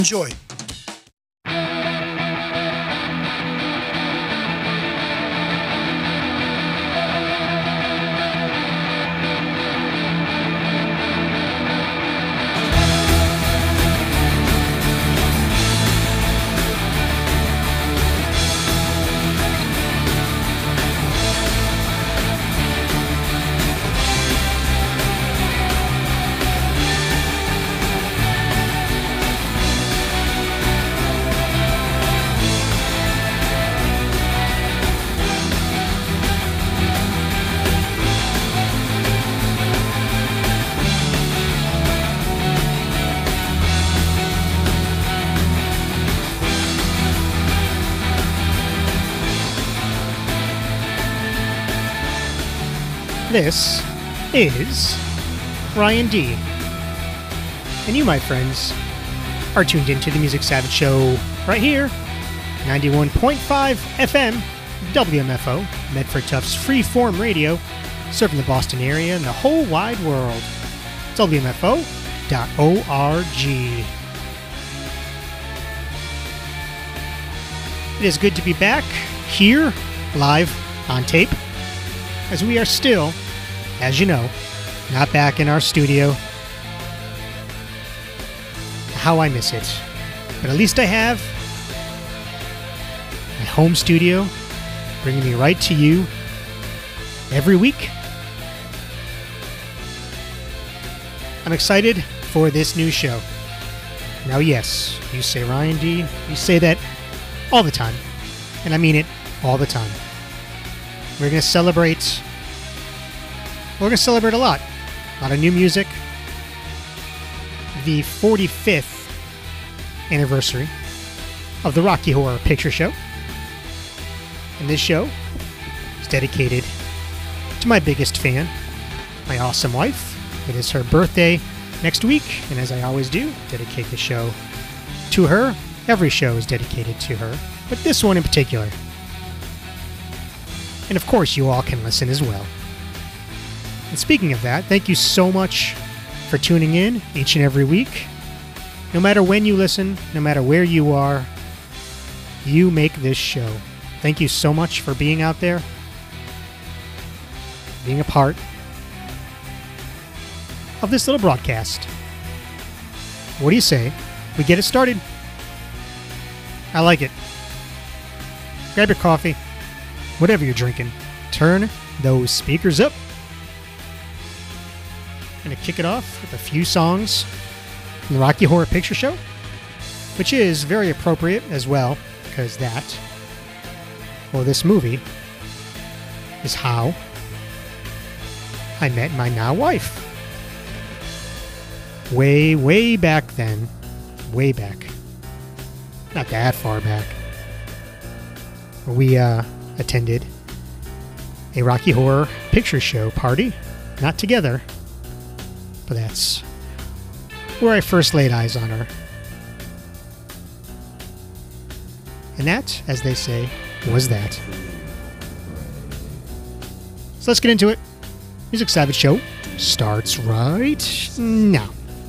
Enjoy. This is Ryan D. And you, my friends, are tuned into the Music Savage Show right here, 91.5 FM, WMFO, Medford Tufts Freeform Radio, serving the Boston area and the whole wide world. WMFO.org. It is good to be back here, live, on tape, as we are still, as you know, not back in our studio. How I miss it. But at least I have my home studio bringing me right to you every week. I'm excited for this new show. Now, yes, you say Ryan D, you say that all the time. And I mean it all the time. We're going to celebrate a lot. A lot of new music. The 45th anniversary of the Rocky Horror Picture Show. And this show is dedicated to my biggest fan, my awesome wife. It is her birthday next week, and as I always do, dedicate the show to her. Every show is dedicated to her, but this one in particular. And of course, you all can listen as well. And speaking of that, thank you so much for tuning in each and every week. No matter when you listen, no matter where you are, you make this show. Thank you so much for being out there, being a part of this little broadcast. What do you say? We get it started? I like it. Grab your coffee. Whatever you're drinking, turn those speakers up. I'm going to kick it off with a few songs from the Rocky Horror Picture Show, which is very appropriate as well, because this movie is how I met my now wife. Way, way back then. Way back. Not that far back. We, attended a Rocky Horror Picture Show party. Not together, but that's where I first laid eyes on her. And that, as they say, was that. So let's get into it. Music Savage Show starts right now.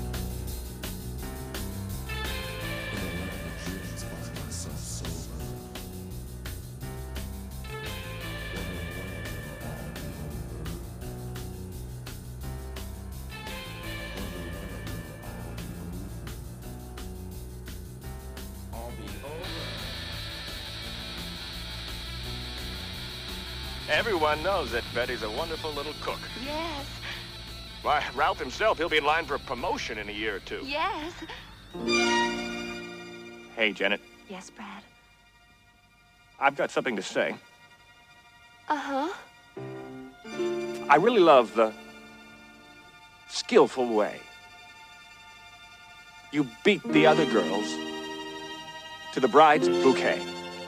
Everyone knows that Betty's a wonderful little cook. Yes. Why, Ralph himself, he'll be in line for a promotion in a year or two. Yes. Hey, Janet. Yes, Brad. I've got something to say. Uh-huh. I really love the skillful way you beat the other girls to the bride's bouquet.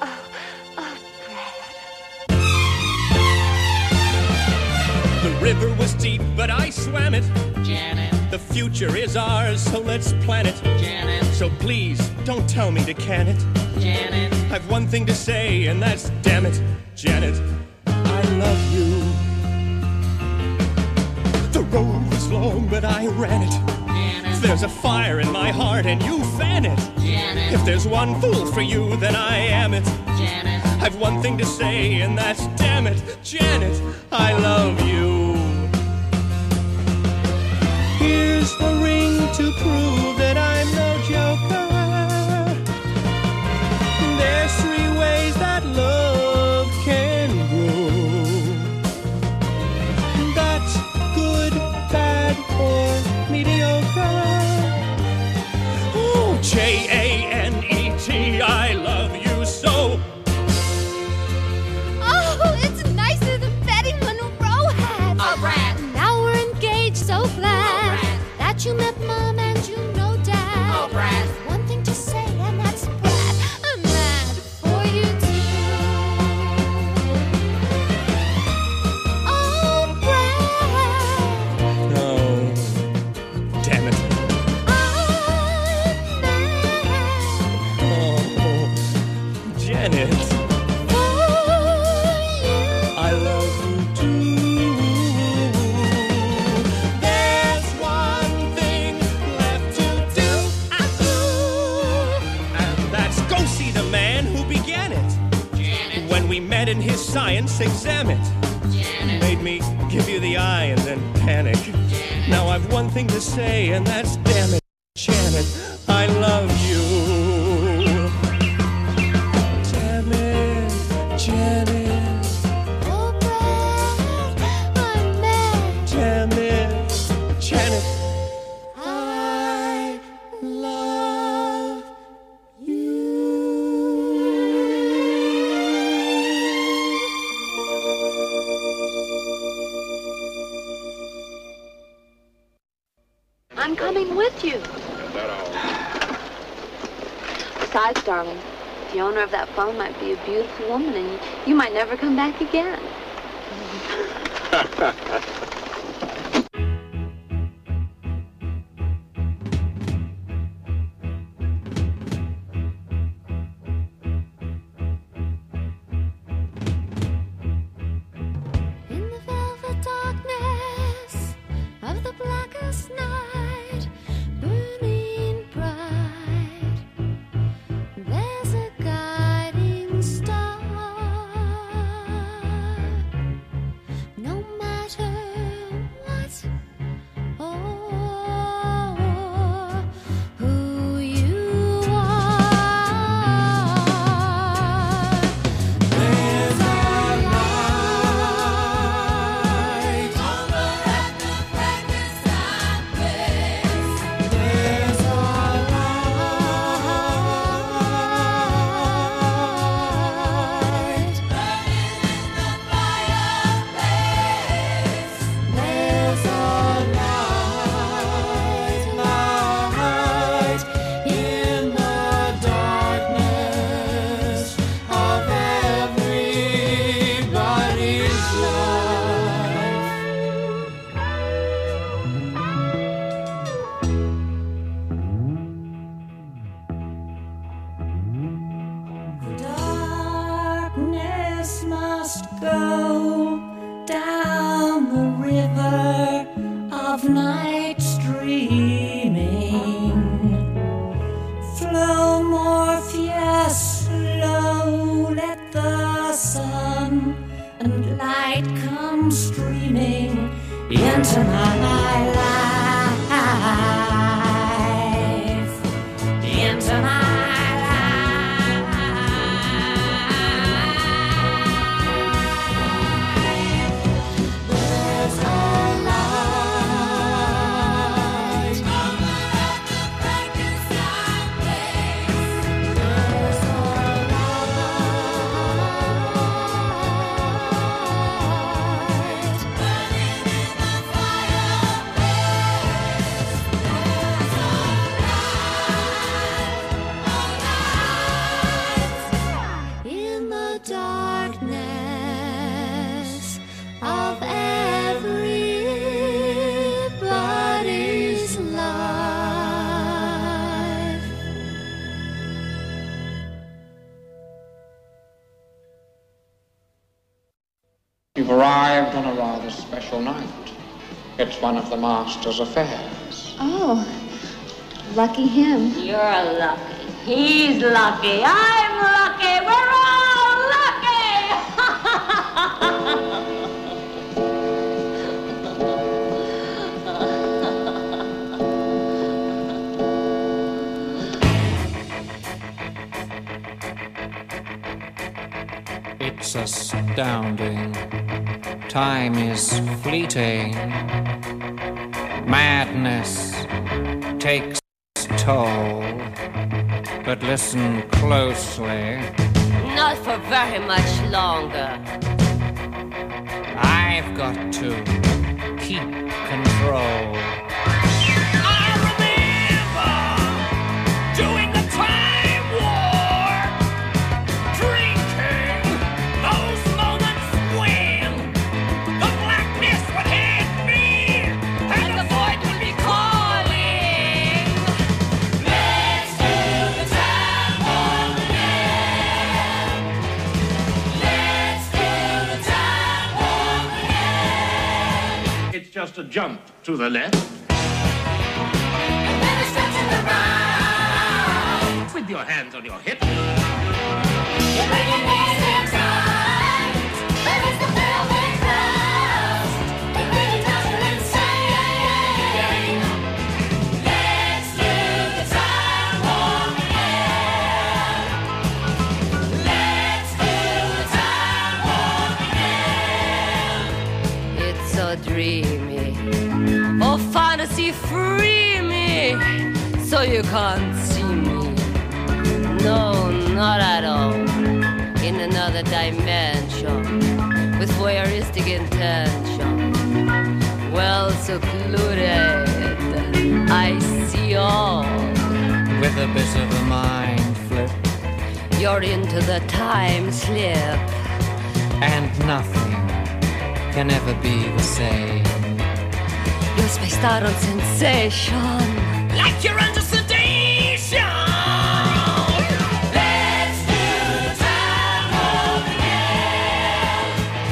The river was deep, but I swam it. Janet. The future is ours, so let's plan it. Janet. So please, don't tell me to can it. Janet. I've one thing to say, and that's damn it, Janet, I love you. The road was long, but I ran it. Janet. there's a fire in my heart and you fan it, Janet. if there's one fool for you, then I am it, Janet. I've one thing to say, and that's damn it, Janet, I love you. Here's a ring to prove that I'm no joker. There's 3 ways that love can grow. That's good, bad, or mediocre. Oh, Janet, I love you so. Oh, it's nicer than Betty Monroe had. A rat. Now we're engaged, so glad that you met Mom and you know Dad. Oh, Brad. One thing to say, and that's Brad. I'm mad for you too. Oh, Brad. No. Damn it. I'm mad Oh, Janet, for you. I love you too. There's one thing left to do, and that's go see the man who began it. Janet. When we met in his science exam, it Janet. made me give you the eye and then panic. Now I've one thing to say, and that's damn it, Janet, I love you. Damn it, Janet, Oh, Brad, I'm mad. damn it, Janet, I love you. I'm coming with you. Besides, darling, the owner of that phone might be a beautiful woman, and you might never come back again. In the velvet darkness of the blackest night, burning bright, there's a guiding star. No matter what or who you are, there's a light over at the Frankenstein place. There's a light burning in the fireplace. There's a light in the darkness of everybody's life. Darkness must go down the river of night streaming. Flow Morpheus, slow, let the sun and light come streaming into my life, into my There's a light over at the Frankenstein place. There's a light burning in the fireplace. There's a light in the darkness of everybody's life. You've arrived on a rather special night. It's one of the master's affairs. Oh, Lucky him. You're lucky. He's lucky. I'm lucky. We're all lucky. It's astounding. Time is fleeting. Madness takes toll. But listen closely. Not for very much longer. I've got to keep control. I remember doing the time war, drinking those moments when the blackness would hit me and the void would be calling. Let's do the time war again. Let's do the time war again. It's just a jump to the left. And then a stretch to the right. With your hands on your hips. You bring your knees in tight. Release the velvet crust. It really does you insane. Let's do the time war again. Let's do the time war again. It's so dreamy. Oh, fantasy, free me. So you can't see me. No, not at all. In another dimension. With voyeuristic intention. Well secluded. I see all. With a bit of a mind flip. You're into the time slip. And nothing can ever be the same. You're spaced out on sensation. Like you're under sedation. Let's do the time war again.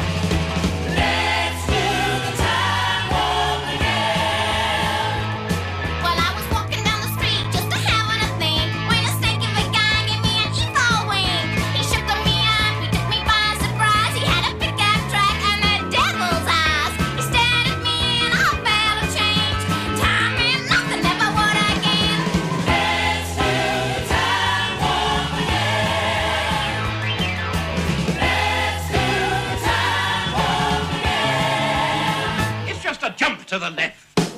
Let's do the time war again. Well, I was walking down the street just a having a thing when a stinky big guy gave me an evil wink. He shook me up, he took me by surprise. He had a pickup truck and the devil's eyes. He stared at me and I felt a change. Time and nothing never would again. Let's do the time war again. Let's do the time war again. It's just a jump to the left.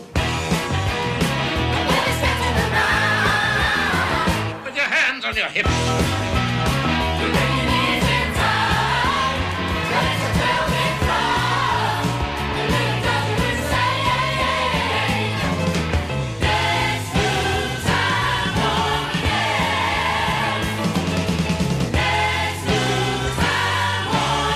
And then a stretch to the right. With your hands on your hips. You bring your knees in tight. Release the velvet crust. It really does you insane. Let's do the time war again. Let's do the time war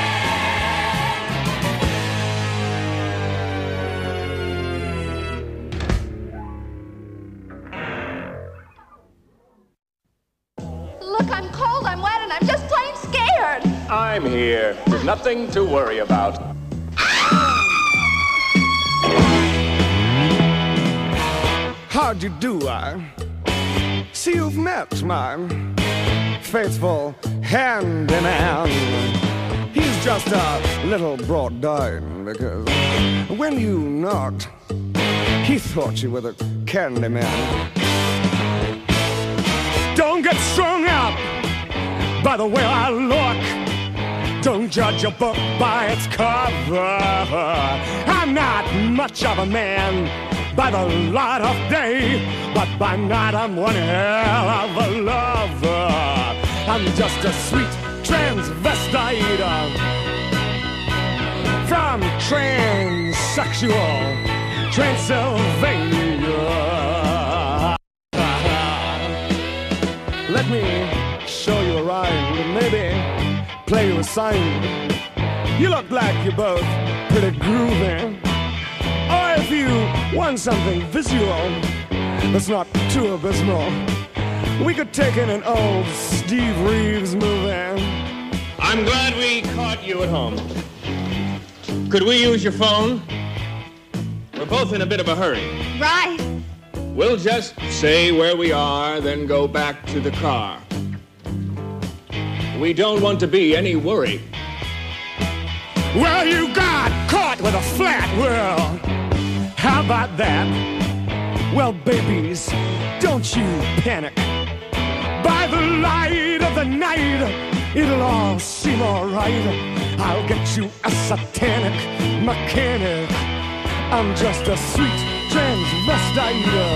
Look, I'm cold, I'm wet, and I'm just plain scared. I'm here. There's nothing to worry about. How'd you do? I see you've met my faithful handyman. He's just a little brought down because when you knocked, he thought you were the candy man. Don't get strung up by the way I look. Don't judge a book by its cover. I'm not much of a man by the light of day, but by night I'm one hell of a lover. I'm just a sweet transvestite from transsexual Transylvania. Let me show you a rhyme and maybe play you a sign. You look like you're both pretty groovy. Or if you want something visual that's not too abysmal, we could take in an old Steve Reeves movie. I'm glad we caught you at home. Could we use your phone? We're both in a bit of a hurry. Right. We'll just say where we are, then go back to the car. We don't want to be any worry. Well, you got caught with a flat world. How about that? Well, babies, don't you panic. By the light of the night, it'll all seem alright. I'll get you a satanic mechanic. I'm just a sweet transvestite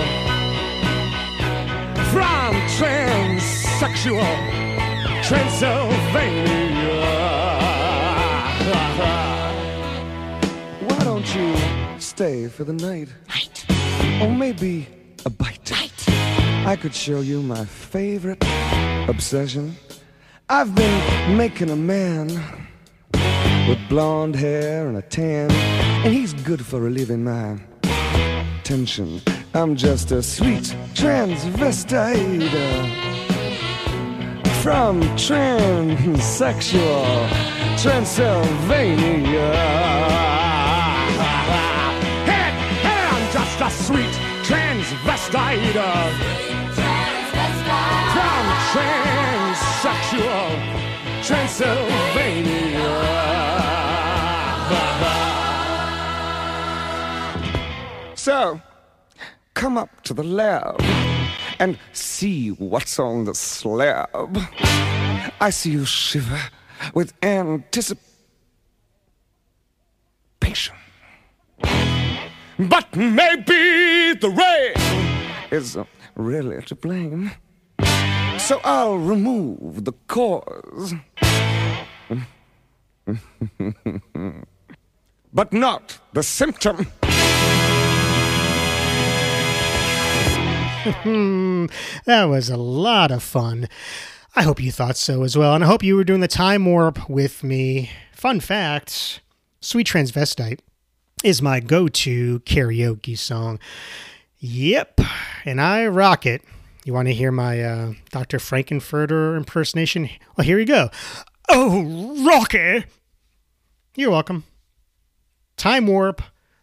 from transsexual Transylvania. Why don't you stay for the night? Or maybe a bite. I could show you my favorite obsession. I've been making a man with blonde hair and a tan, and he's good for relieving my tension. I'm just a sweet transvestite from transsexual Transylvania. Hey, I'm just a sweet transvestite from transsexual Transylvania. So, come up to the lab and see what's on the slab. I see you shiver with anticipation. But maybe the rain is really to blame. So I'll remove the cause. But not the symptom. That was a lot of fun. I hope you thought so as well, and I hope you were doing the time warp with me. Fun fact, Sweet Transvestite is my go-to karaoke song. Yep, and I rock it. You want to hear my Dr. Frankenfurter impersonation? Well, here we go. Oh, Rocky! You're welcome. Time warp.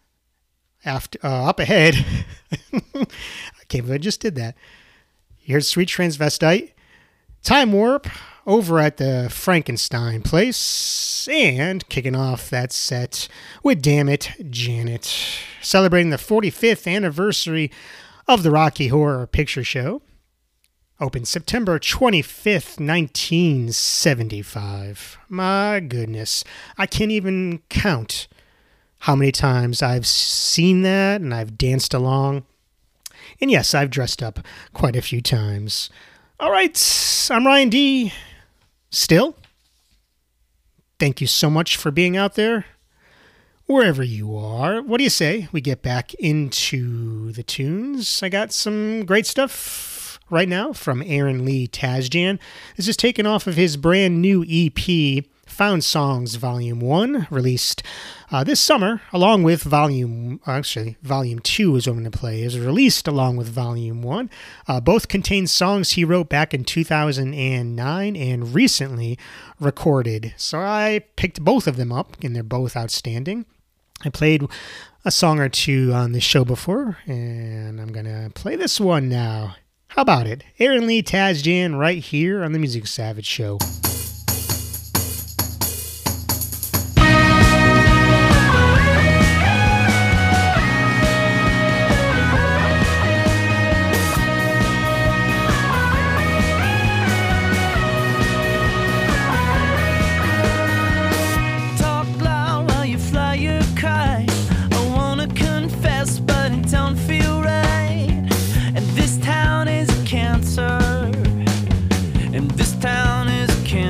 Up ahead. I can't believe I just did that. Here's Sweet Transvestite. Time warp over at the Frankenstein place. And kicking off that set with Damn It, Janet. Celebrating the 45th anniversary of the Rocky Horror Picture Show. Opened September 25th, 1975. My goodness. I can't even count how many times I've seen that and I've danced along. And yes, I've dressed up quite a few times. All right, I'm Ryan D. Still, thank you so much for being out there, wherever you are. What do you say we get back into the tunes? I got some great stuff right now from Aaron Lee Tasjan. This is taken off of his brand new EP, Found Songs Volume 1, released this summer, along with Volume 2 is going to play, is released along with Volume 1. Both contain songs he wrote back in 2009 and recently recorded. So I picked both of them up, and they're both outstanding. I played a song or two on the show before, and I'm going to play this one now. How about it? Aaron Lee Tasjan right here on the Music Savage Show. And this town is a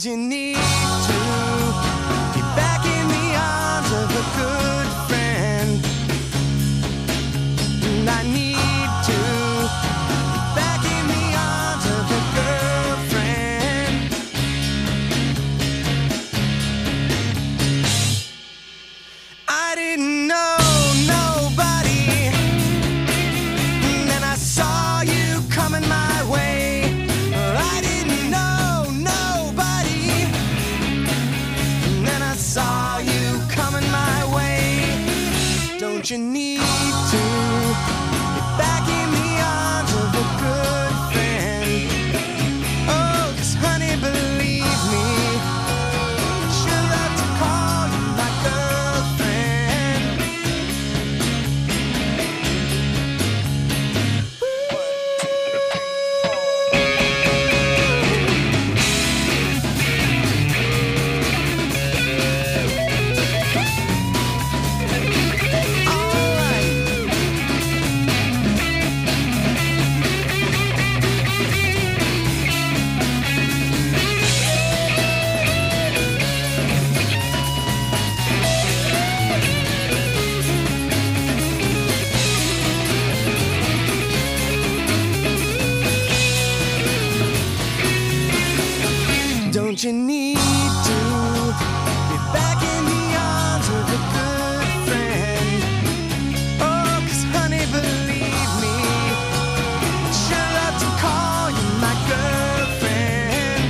'Cause you need to be back in the arms of a good friend. And I need to be back in the arms of a girlfriend. I didn't know nobody, and then I saw you coming my way. I didn't know nobody, and then I saw you coming my way. Don't you need to be back in the arms of a good friend? Oh, 'cause honey, believe me, she'll love to call you my girlfriend. Don't you need to be back in the arms of a good friend? Oh, 'cause honey, believe me, she'll love to call you my girlfriend.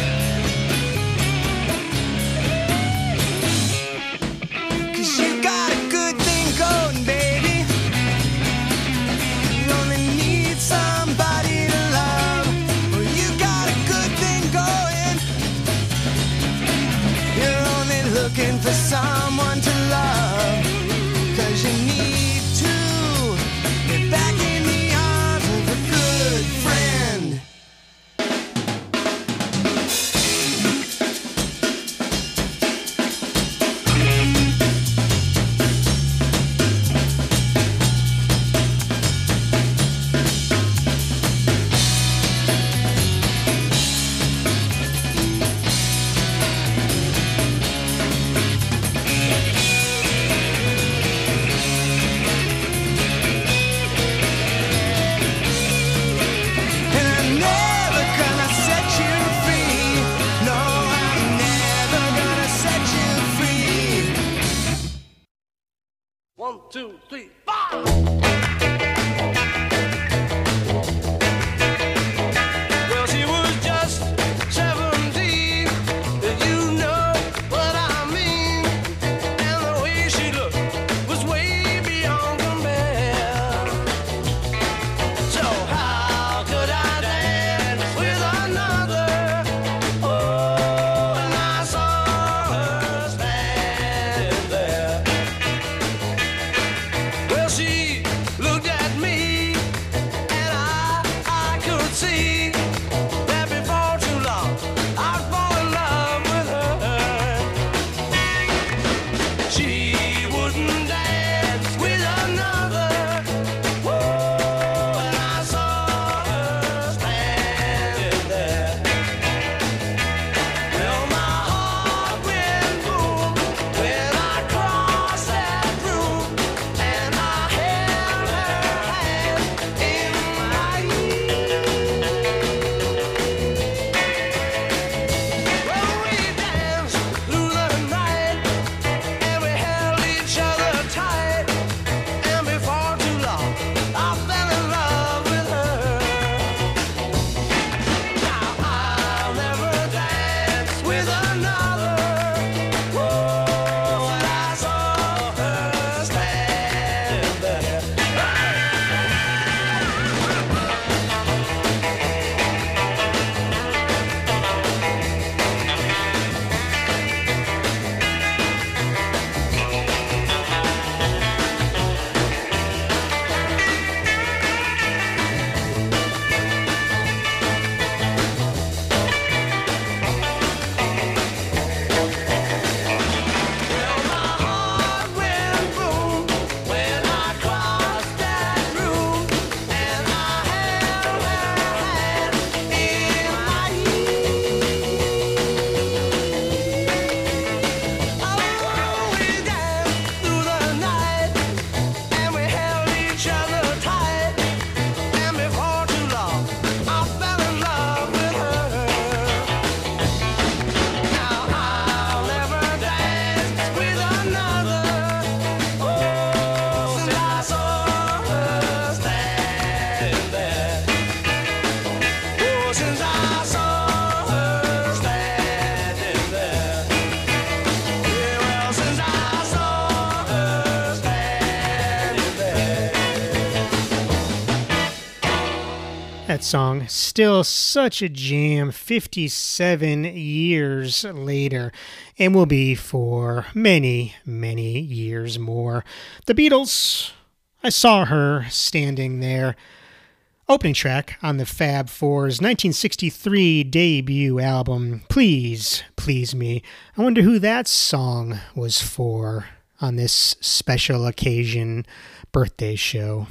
'Cause you got a good thing going, baby. You only need somebody to love. Well, you got a good thing going. You're only looking for someone to love. 'Cause you need to be back in the arms of a good friend. And I'm never gonna set you free. No, I'm never gonna set you free. 1, 2, 3, 4. Well, she was just 17. You know what I mean. And the way she looked was way beyond compare. So how could I dance with another? Oh, and I saw her standing there. Well, she looked at me, and I could see that before too long I'd fall in love with her. She wouldn't dance with another. Whoa, and I saw her standing there. Well, my heart went boom when I crossed that room, and I held her hand in mine. Well, we danced through the night, and we held each that song, still such a jam 57 years later, and will be for many, many years more. The Beatles, I Saw Her Standing There, opening track on the Fab Four's 1963 debut album, Please, Please Me. I wonder who that song was for on this special occasion birthday show.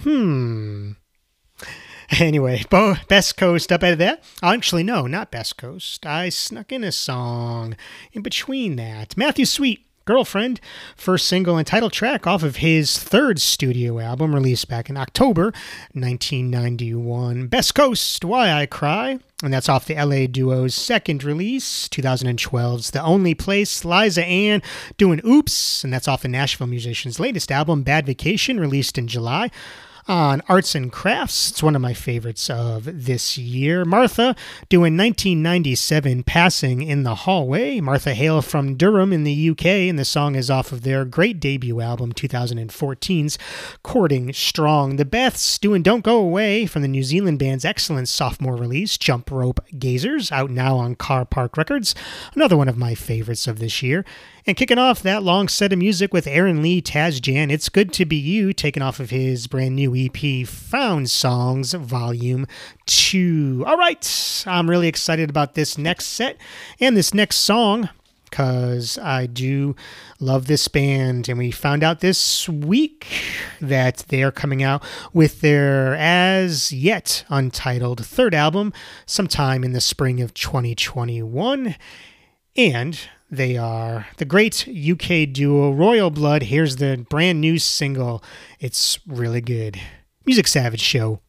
Anyway, Best Coast up out of that. Actually, no, not Best Coast. I snuck in a song in between that. Matthew Sweet, Girlfriend, first single and title track off of his third studio album released back in October 1991. Best Coast, Why I Cry, and that's off the LA duo's second release, 2012's The Only Place. Liza Ann doing Oops, and that's off the Nashville musician's latest album, Bad Vacation, released in July. On Arts and Crafts, it's one of my favorites of this year. Martha doing 1997 Passing in the Hallway. Martha hail from Durham in the UK, and the song is off of their great debut album, 2014's Courting Strong. The Beths doing Don't Go Away from the New Zealand band's excellent sophomore release, Jump Rope Gazers, out now on Car Park Records. Another one of my favorites of this year. And kicking off that long set of music with Aaron Lee Tasjan, It's Good to Be You, taken off of his brand new EP, Found Songs, Volume 2. All right, I'm really excited about this next set and this next song, because I do love this band. And we found out this week that they are coming out with their as yet untitled third album sometime in the spring of 2021. And they are the great UK duo Royal Blood. Here's the brand new single. It's really good. Music Savage Show.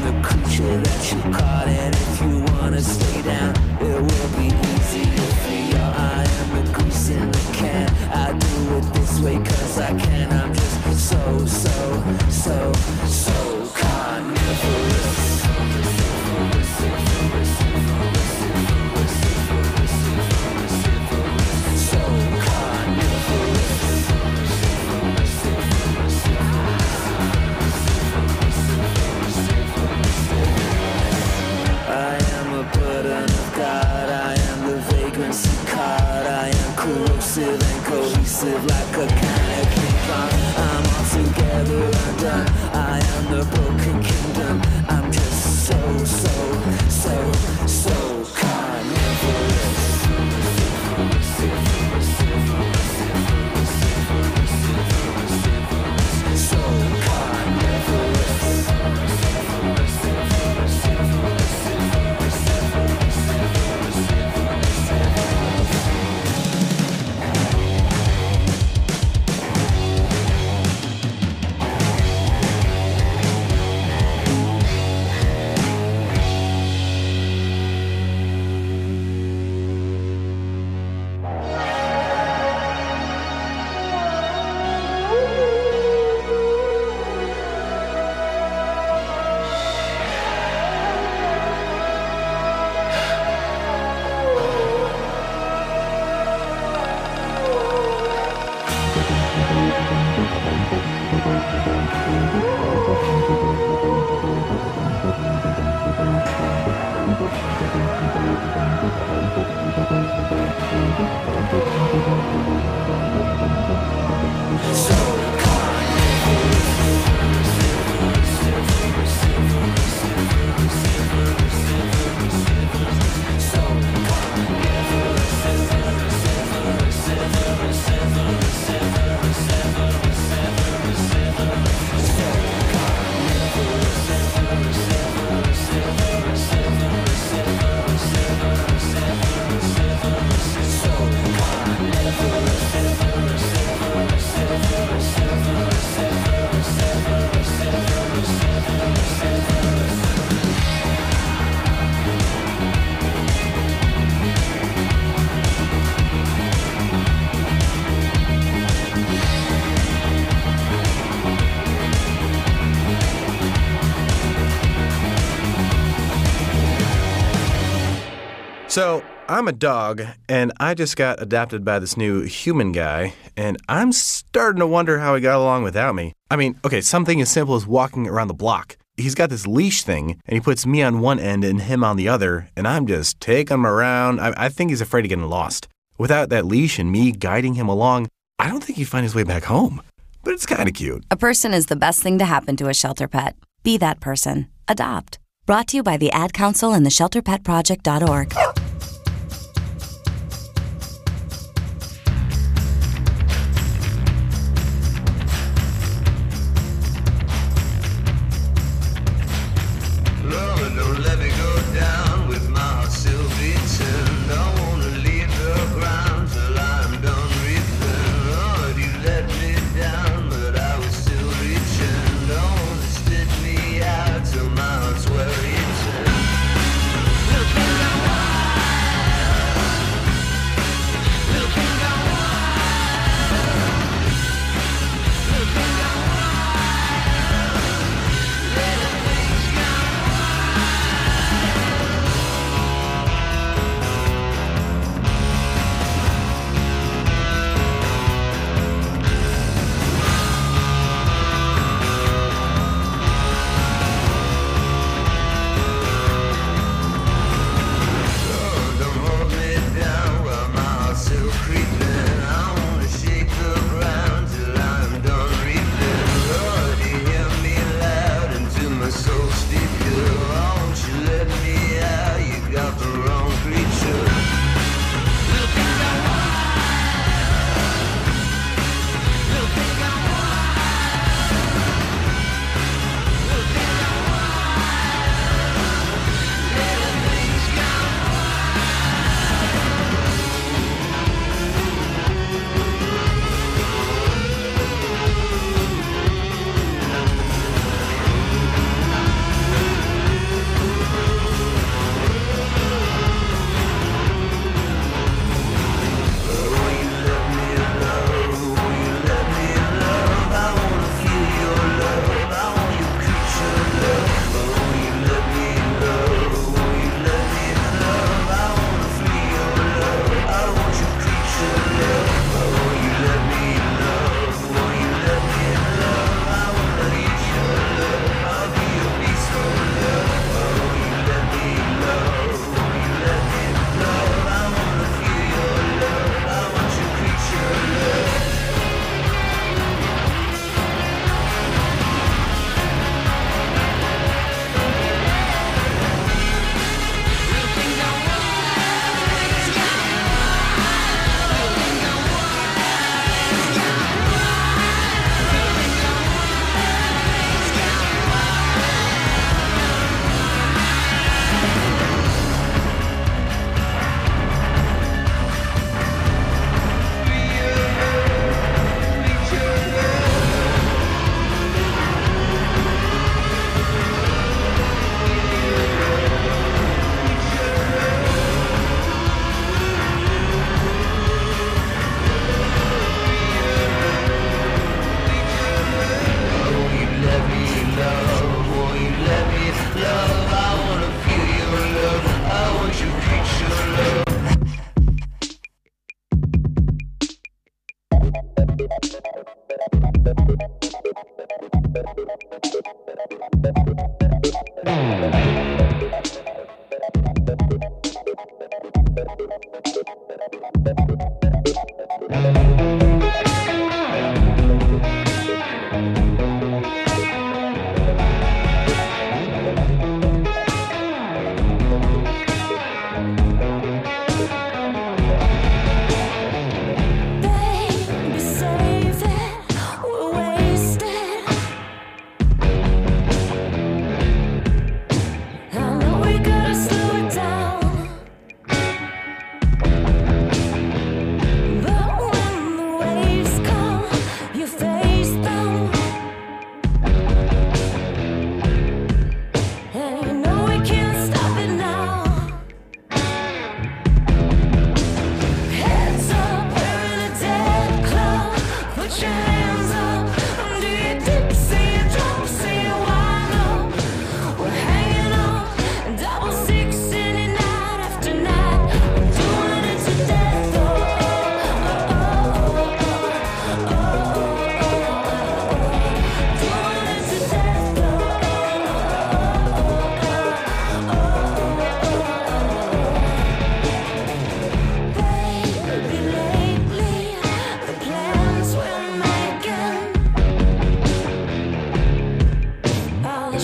the creature that you caught, and if you wanna stay down, it will be easier for you. I am the goose in the can. I do it this way 'cause I can. I'm just so carnivorous. Corrosive and cohesive like a kind of King Kong. I'm altogether undone. I am the broken kingdom. I'm just so carnivorous. So carnivorous. So, I'm a dog, and I just got adopted by this new human guy, and I'm starting to wonder how he got along without me. I mean, okay, something as simple as walking around the block. He's got this leash thing, and he puts me on one end and him on the other, and I'm just taking him around. I think he's afraid of getting lost. Without that leash and me guiding him along, I don't think he'd find his way back home. But it's kind of cute. A person is the best thing to happen to a shelter pet. Be that person. Adopt. Brought to you by the Ad Council and the ShelterPetProject.org. Lord, don't let me go down with my heart still beating. Don't wanna leave the ground till I'm done reaping. Lord, you let me down, but I was still reaching. Don't wanna spit me out till my heart's well eaten. Look around.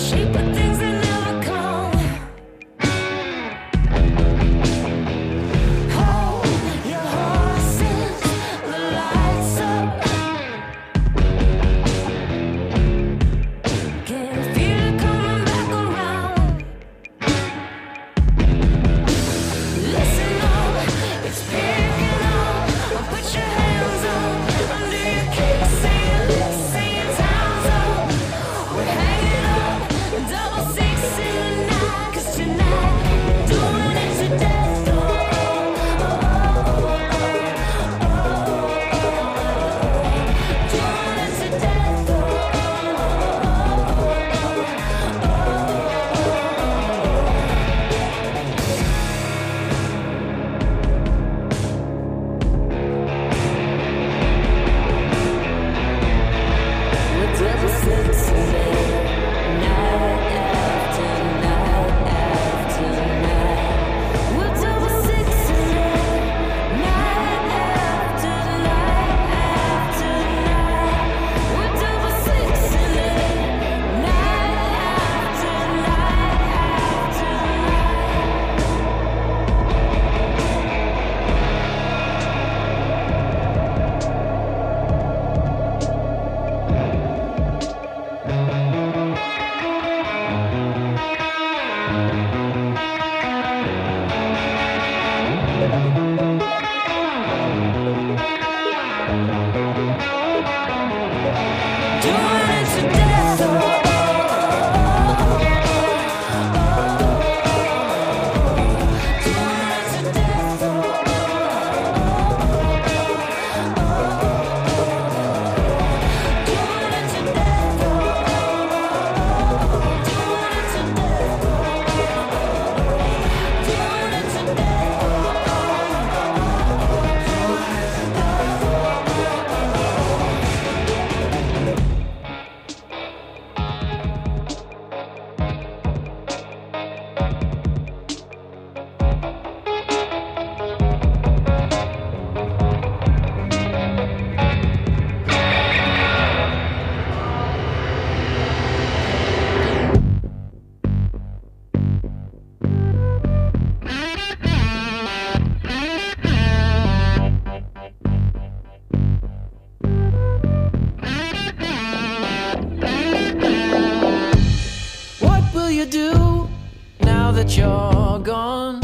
that you're gone.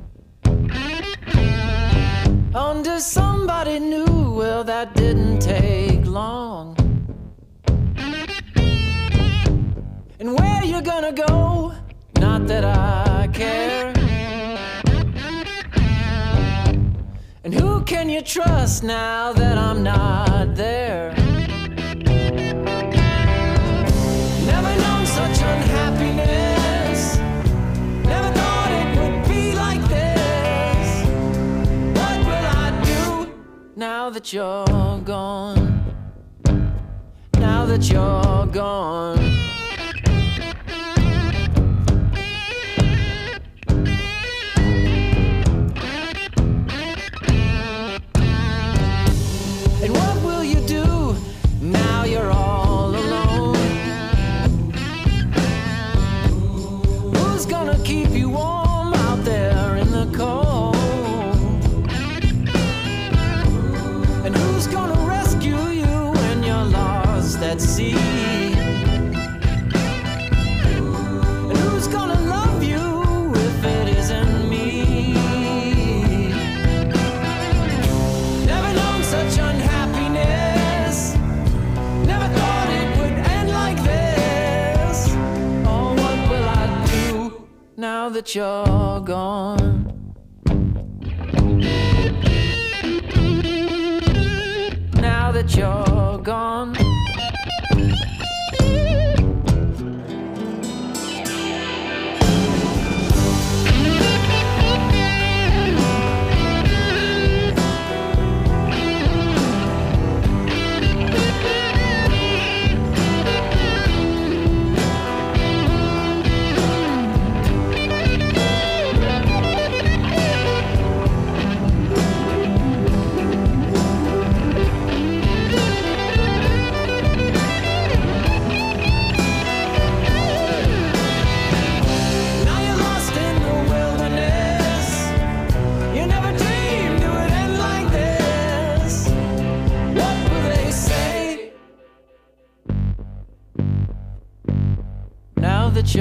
Under somebody new, well, that didn't take long. And where you gonna go? Not that I care. And who can you trust now that I'm not there? Never known such unhappiness. Never thought it would be like this. What will I do now that you're gone? Now that you're gone. And what will you do now you're all alone? Who's gonna keep you warm out there in the cold? And who's gonna rescue you when you're lost at sea? And who's gonna love you if it isn't me? Never known such unhappiness. Never thought it would end like this. Oh, what will I do now that you're gone? Now that you're gone.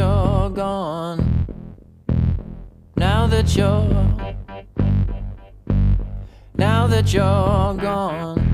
you're gone. Now that you're gone.